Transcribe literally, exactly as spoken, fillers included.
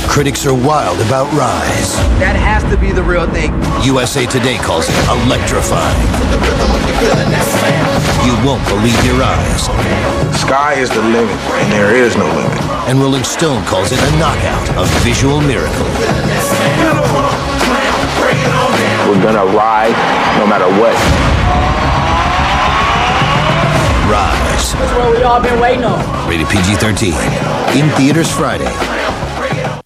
Critics are wild about Rise. That has to be the real thing. U S A Today calls it electrifying. You won't believe your eyes. Sky is the limit, and there is no limit. And Rolling Stone calls it a knockout, a visual miracle. We're gonna ride no matter what. Rise. That's what we all been waiting on. Rated P G thirteen. In theaters Friday.